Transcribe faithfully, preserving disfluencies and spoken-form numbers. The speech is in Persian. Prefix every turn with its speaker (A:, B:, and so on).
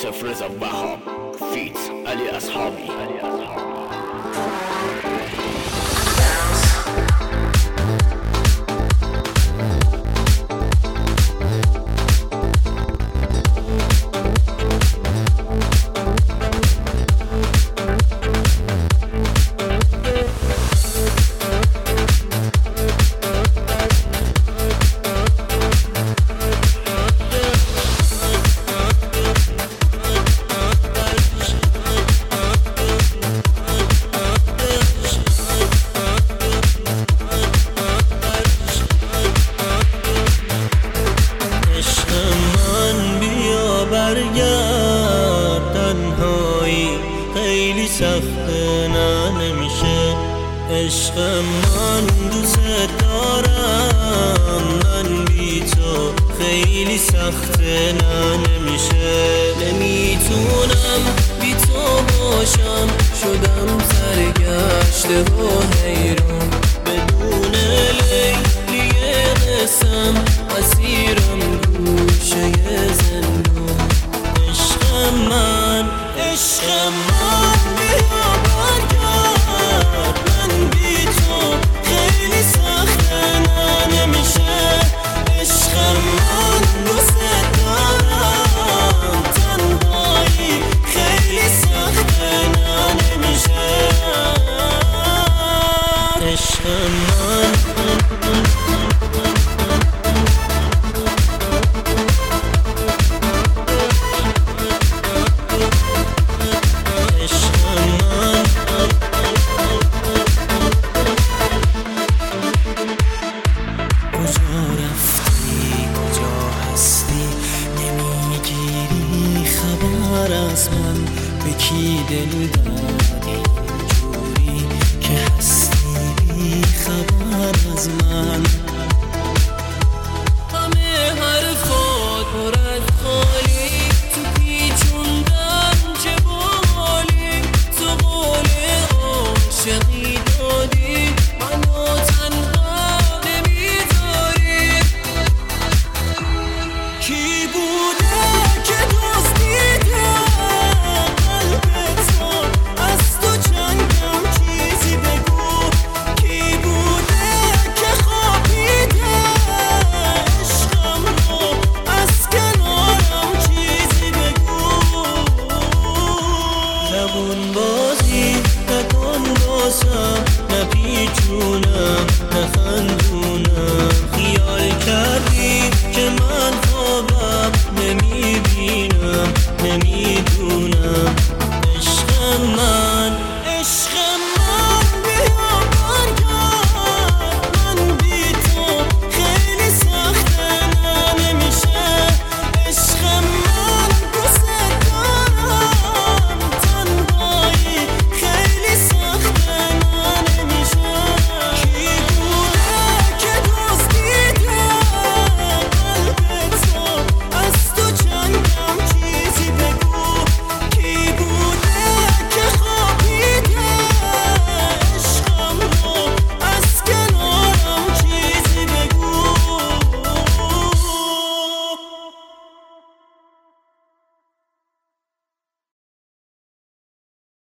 A: عاطف رضا وهاب فیت علی اصحابی.
B: برگرد تنهایی خیلی سخته نه نمیشه. عشق من دوست دارم، من بی تو خیلی سخته نه نمیشه. نمیتونم بی تو باشم، شدم سرگشته و حیران. بدون لیلی قسم اسیرم گوشه زندون. عشق من عشق من بیا برگرد، من بی تو خیلی سخته نه نمیشه. عشق من دوست دارم، تنهایی خیلی سخته نه نمیشه. عشق من
C: از من به کی دل